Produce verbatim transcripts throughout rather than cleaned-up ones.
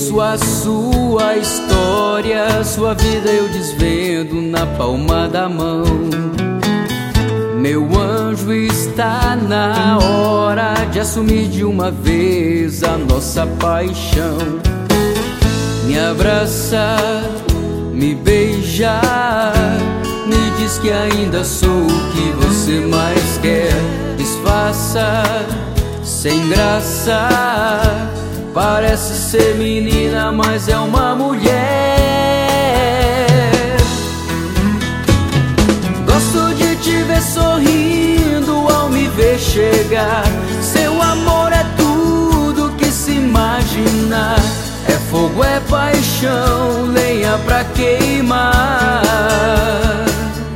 Conheço a sua história, sua vida eu desvendo na palma da mão. Meu anjo, está na hora de assumir de uma vez a nossa paixão. Me abraça, me beija, me diz que ainda sou o que você mais quer. Disfarça, sem graça, parece ser menina, mas é uma mulher. Gosto de te ver sorrindo ao me ver chegar. Seu amor é tudo que se imagina. É fogo, é paixão, lenha pra queimar.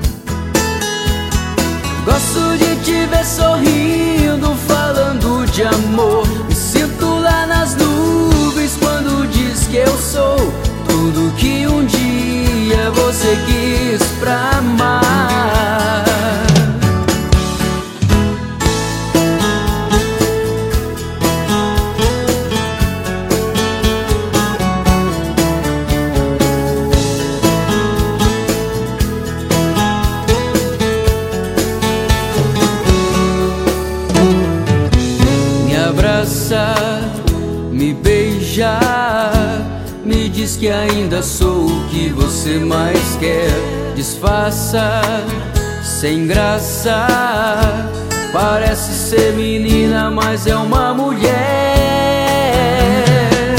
Gosto de te ver sorrindo, falando de amor. Me sinto lá nas nuvens quando diz que eu sou tudo que um dia você quis pra amar. Me beija, me diz que ainda sou o que você mais quer. Disfarça, sem graça, parece ser menina, mas é uma mulher.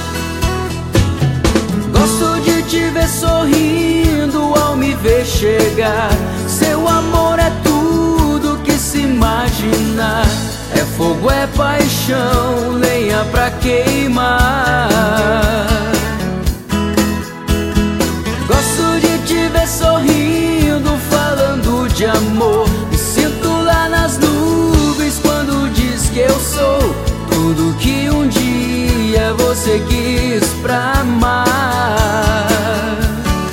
Gosto de te ver sorrindo ao me ver chegar. Seu amor é tudo que se imagina. É fogo, é paixão, lenha pra queimar. Gosto de te ver sorrindo, falando de amor. Me sinto lá nas nuvens quando diz que eu sou tudo que um dia você quis pra amar.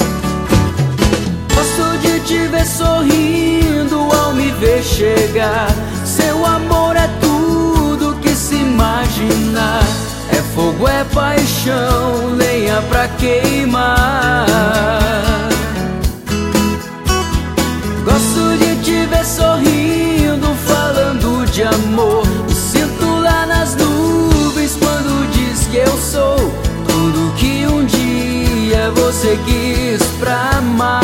Gosto de te ver sorrindo ao me ver chegar. Seu amor é tudo que se imagina. É fogo, é paixão, lenha pra queimar. Gosto de te ver sorrindo, falando de amor. Me sinto lá nas nuvens quando diz que eu sou tudo que um dia você quis pra amar.